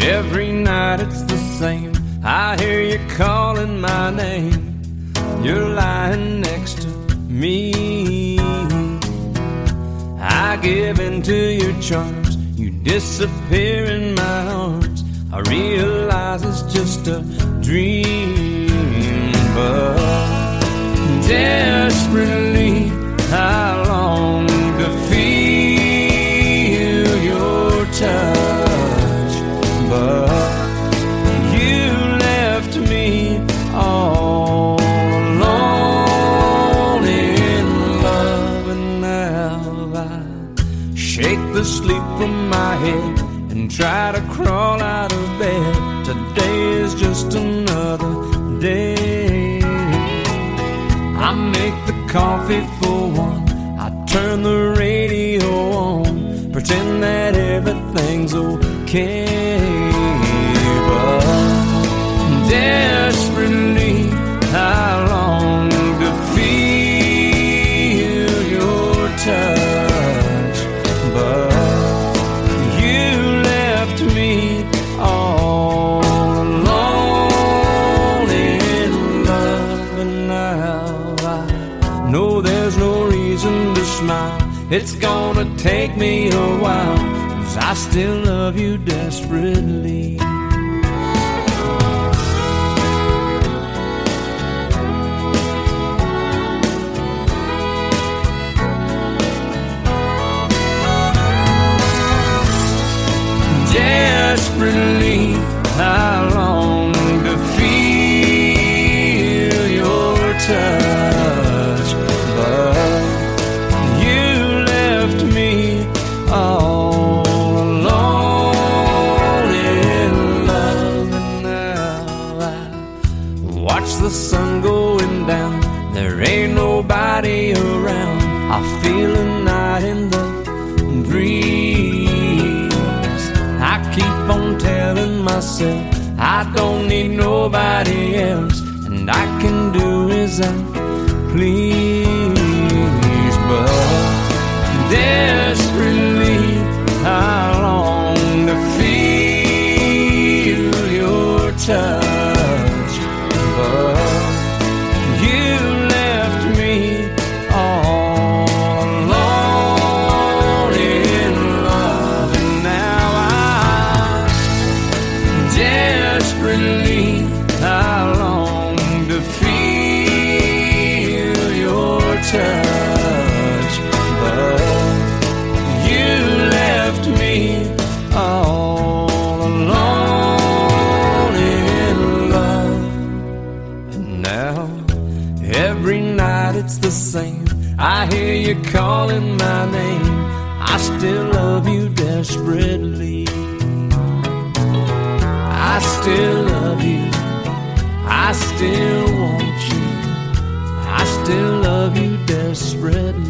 Every night it's the same. I hear you calling my name. You're lying next to me. I give into your charms. You disappear in my arms. I realize it's just a dream, but desperately I long to feel your touch. But you left me all alone in love, and now I shake the sleep from my head and try to crawl out of bed. Today is just another day. I make the coffee for one, I turn the radio on, pretend that everything's okay. But desperately I long to feel your touch. But you left me all alone in love, and now I know there's no reason to smile. It's gonna take me a while, 'cause I still love you desperately. Desperately I long to feel your touch, but you left me all alone in love, and now I watch the sun going down. There ain't nobody around. I feel a night in the breeze. I keep on telling myself I don't need nobody else, and I can do as I please. But desperately I long to feel your touch. But you left me all alone in love, and now I desperately I long to feel your touch. But you left me all alone in love, and now every night it's the same. I hear you calling my name. I still love you desperately. I still love you. I still want you. I still love you desperately.